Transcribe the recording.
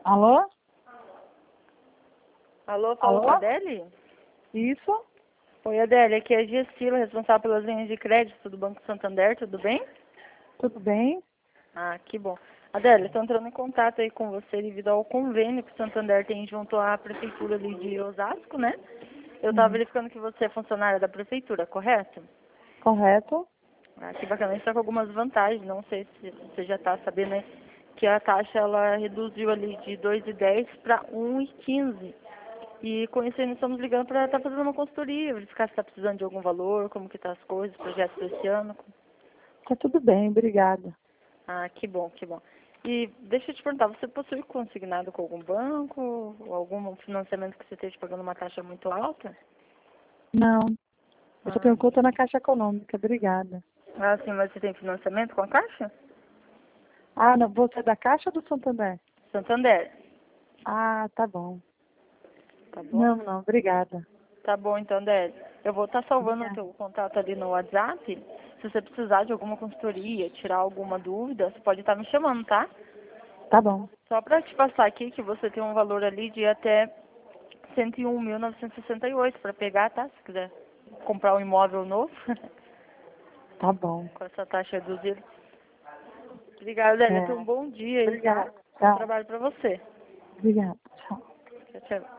Alô? Alô, fala com a Alô? Adele? Isso? Oi, Adele, aqui é a Gestila, responsável pelas linhas de crédito do Banco Santander, tudo bem? Tudo bem? Ah, que bom. Adele, estou entrando em contato aí com você devido ao convênio que o Santander tem junto à Prefeitura ali de Osasco, né? Eu estava Uhum. verificando que você é funcionária da Prefeitura, correto? Correto? Ah, que bacana, a gente está com algumas vantagens, não sei se você já está sabendo, né? Que a taxa ela reduziu ali de 2,10 para 1,15. E com isso aí nós estamos ligando para estar fazendo uma consultoria, verificar se está precisando de algum valor, como que tá as coisas, projetos desse ano. Tá tudo bem, obrigada. Ah, que bom, que bom. E deixa eu te perguntar, você possui consignado com algum banco, ou algum financiamento que você esteja pagando uma taxa muito alta? Não, eu só Ah, tenho conta na Caixa Econômica, obrigada. sim, mas você tem financiamento com a Caixa? Ah, não, você é da Caixa ou do Santander? Santander. Ah, tá bom. Tá bom? Não, não, obrigada. Tá bom, então, Délio. Eu vou estar salvando o Obrigada. teu contato ali no WhatsApp. Se você precisar de alguma consultoria, tirar alguma dúvida, você pode estar me chamando, tá? Tá bom, Só para te passar aqui que você tem um valor ali de até 101.968 para pegar, tá? Se quiser comprar um imóvel novo, tá bom. com essa taxa reduzida. Obrigada, Délio. Tenha um É, bom dia aí, tá? obrigada. Bom Tchau. trabalho para você. Obrigada. Tchau. Tchau, tchau.